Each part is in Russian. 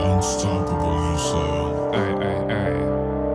Unstoppable, you say. Эй.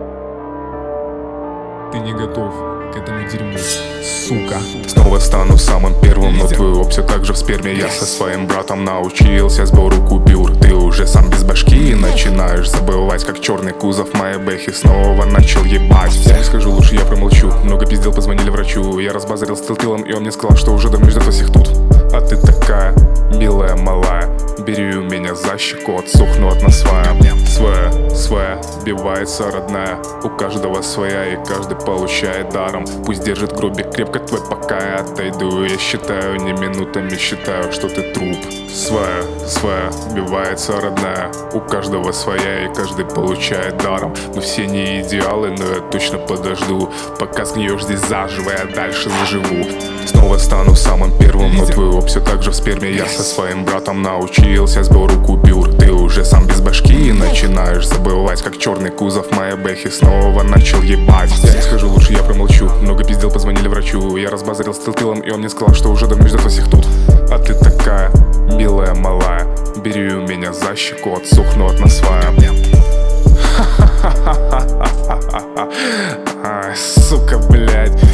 Ты не готов к этому дерьму, сука. Снова стану самым первым, но твой все так же в сперме. Я со своим братом научился сбору купюр. Ты уже сам без башки и начинаешь забывать, как черный кузов моей бэхи снова начал ебать. Всем скажу, лучше я промолчу. Много пиздел, позвонили врачу. Я разбазарил с тылом, и он мне сказал, что уже давно ждет всех тут. А ты такая милая, малая, бери у меня за щеку, отсохну от нас своя, сбивается родная. У каждого своя, и каждый получает даром. Пусть держит гробик крепко твой, пока я отойду. Я считаю, не минутами считаю, что ты труп. Своя, сбивается родная. У каждого своя, и каждый получает даром. Мы все не идеалы, но я точно подожду, пока сгниешь здесь заживо, я дальше заживу. Снова стану самым первым, но твой все так же в сперме. Я со своим братом научился сбору купюр. Ты уже сам без башки и начинаешь забывать, как черный кузов моей бэхи снова начал ебать. Я не скажу, лучше я промолчу. Много пиздел, позвонили врачу. Я разбазарил с тылом, и он мне сказал, что уже давно ждет всех тут. А ты такая милая, малая, бери у меня за щеку, отсохну от нас Ай, сука, блядь.